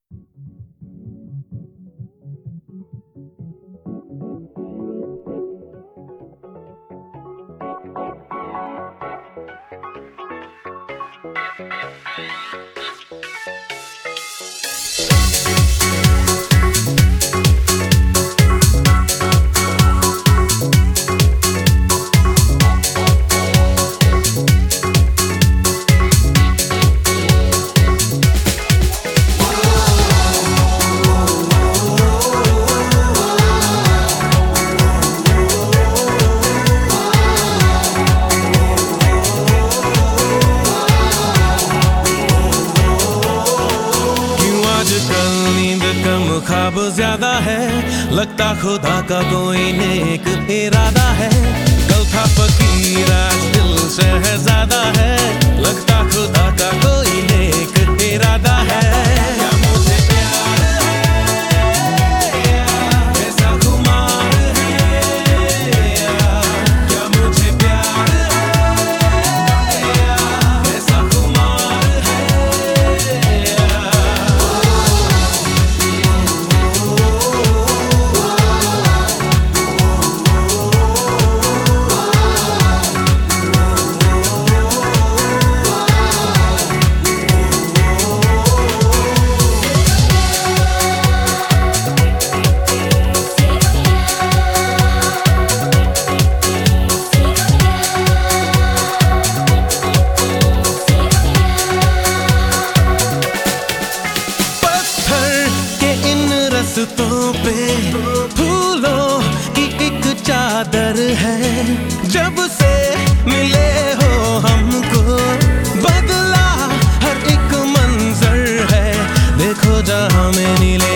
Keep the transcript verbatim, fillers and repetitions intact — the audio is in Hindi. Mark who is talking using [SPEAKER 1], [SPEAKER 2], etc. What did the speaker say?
[SPEAKER 1] ख्वाब ज्यादा है, लगता खुदा का कोई नेक इरादा है। कल था फकीर आज दिल शहजादा है, लगता खुदा का कोई नेक इरादा है। क्या मुझे प्यार है, ऐसा खुमार है, क्या मुझे प्यार है, ऐसा खुमार है। रस्तों पे फूलों की एक चादर है, जब से मिले हो हमको बदला हर एक मंजर है। देखो जहां में नीले